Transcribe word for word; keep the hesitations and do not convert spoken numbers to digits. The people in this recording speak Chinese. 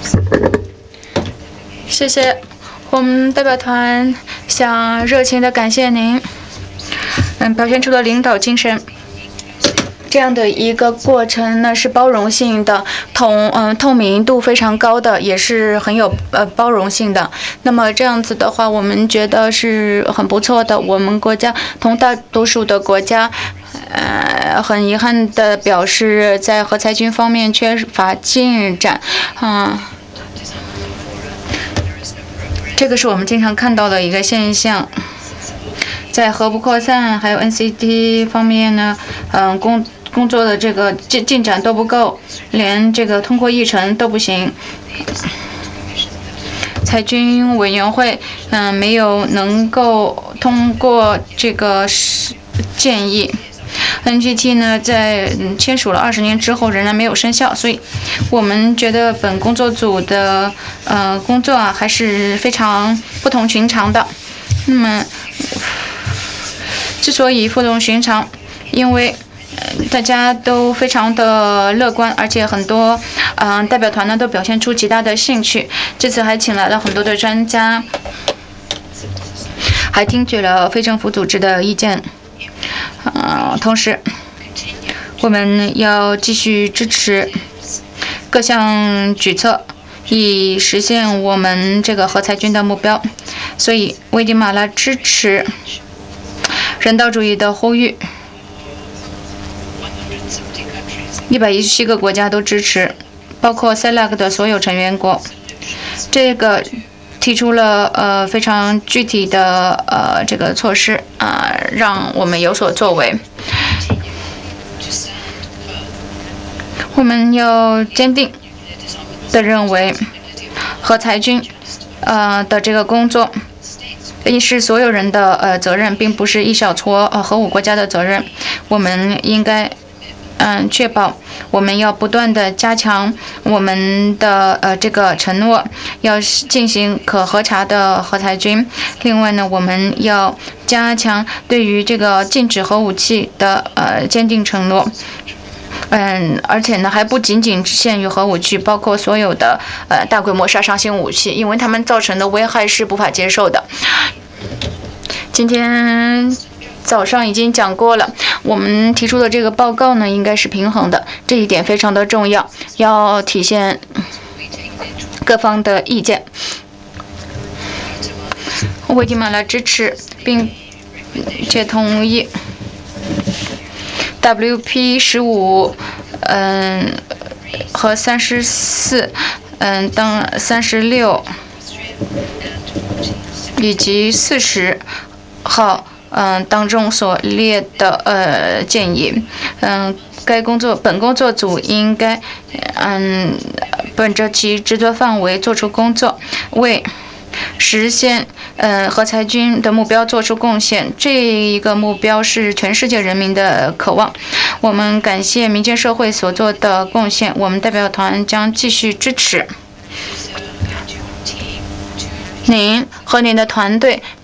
谢谢，我们代表团想热情地感谢您，嗯，表现出了领导精神。这样的一个过程呢，是包容性的，透嗯透明度非常高的，也是很有呃包容性的。那么这样子的话，我们觉得是很不错的。我们国家同大多数的国家，呃，很遗憾地表示，在核裁军方面缺乏进展，嗯。这个是我们经常看到的一个现象。在核不扩散还有 N C T 方面呢，嗯，工工作的这个进进展都不够，连这个通过议程都不行。裁军委员会，嗯，没有能够通过这个建议。N G T 呢，在签署了二十年之后仍然没有生效，所以我们觉得本工作组的呃工作啊还是非常不同寻常的。那么，之所以不同寻常，因为大家都非常的乐观，而且很多嗯、呃、代表团呢都表现出极大的兴趣。这次还请来了很多的专家，还听取了非政府组织的意见。呃，同时，我们要继续支持各项举措，以实现我们这个核裁军的目标。所以，危地马拉支持人道主义的呼吁，一百一十七个国家都支持，包括 C E L A C 的所有成员国。这个提出了呃非常具体的呃这个措施啊、呃，让我们有所作为。我们要坚定地认为，核裁军呃的这个工作，也是所有人的呃责任，并不是一小撮呃核武国家的责任。我们应该嗯确保我们要不断地加强我们的呃这个承诺，要进行可核查的核裁军。另外呢，我们要加强对于这个禁止核武器的呃坚定承诺。嗯，而且呢，还不仅仅限于核武器，包括所有的呃大规模杀伤性武器，因为它们造成的危害是无法接受的。今天早上已经讲过了，我们提出的这个报告呢，应该是平衡的，这一点非常的重要，要体现各方的意见。危地马拉支持并且同意 W P 十五，嗯，和三十四，嗯，当三十六以及四十号，嗯，当中所列的呃建议，嗯，该工作本工作组应该，嗯，本着其职责范围做出工作，为实现呃核裁军的目标做出贡献。这一个目标是全世界人民的渴望。我们感谢民间社会所做的贡献，我们代表团将继续支持您和您的团队